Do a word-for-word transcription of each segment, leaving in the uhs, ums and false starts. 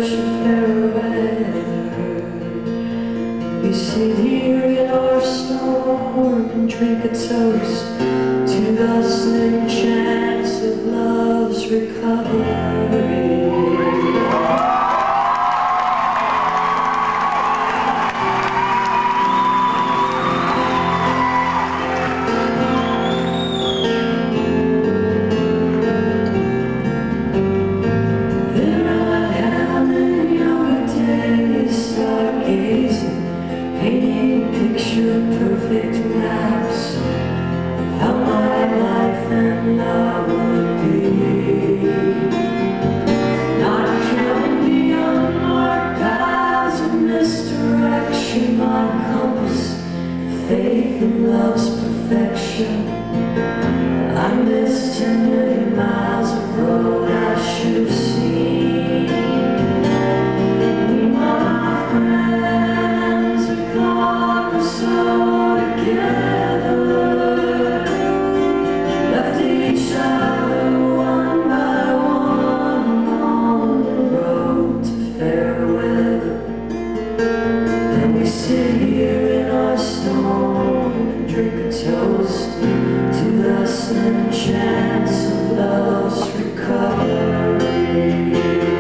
wish a farewell. We sit here in our storm and drink a toast to the slim chance of love's recovery. Perfect maps of how my life and love would be. Not counting the unmarked paths of misdirection, my compass, faith in love's perfection. I missed ten million miles of road I should have seen. We, my friends, we thought we saw together, left each other one by one on the road to farewell. Then we sit here in our storm and drink a toast to the slim chance of love's recovery.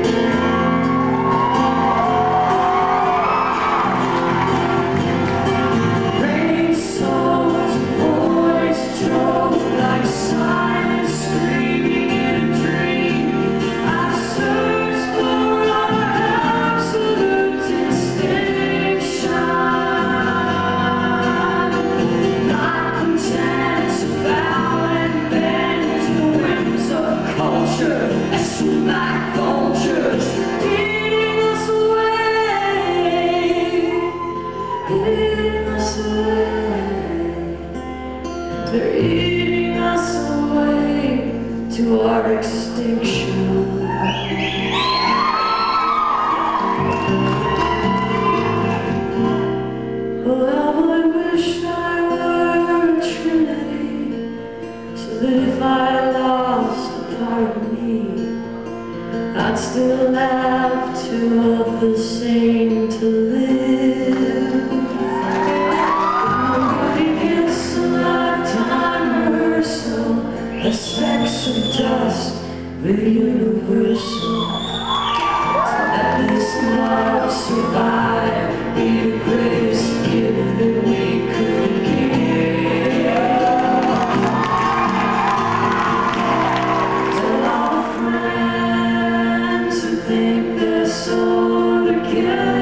Like vultures eating us away, eating us away. They're eating us away to our extinction. Well, I wish I were a trinity, so that if I lost a part of me, I'd still have two of the same to live. Nobody gets a lifetime rehearsal. The specks of dust, the universal. To let this love survive, be the greatest gift that we could give. Tell all the friends think they're so together.